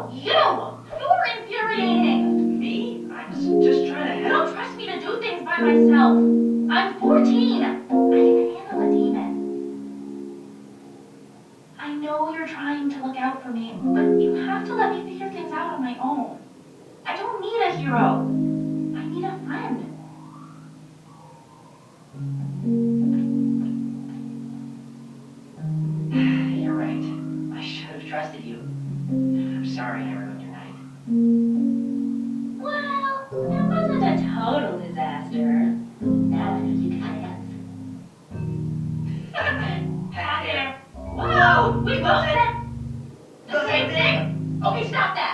You're infuriating. Me? I was just trying to You don't help. trust me to do things by myself. I'm 14. I can handle a demon. I know you're trying to look out for me, but you have to let me figure things out on my own. I don't need a hero. I need a friend. You're right. I should have trusted you. I'm sorry I ruined your night. Well, it wasn't a total disaster. Now I know you can dance. Hi there. Whoa! We both said the same thing? Okay, stop that.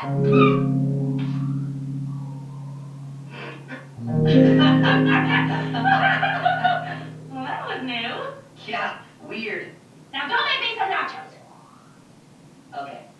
Well, that was new. Yeah, weird. Now go make me some nachos. Okay.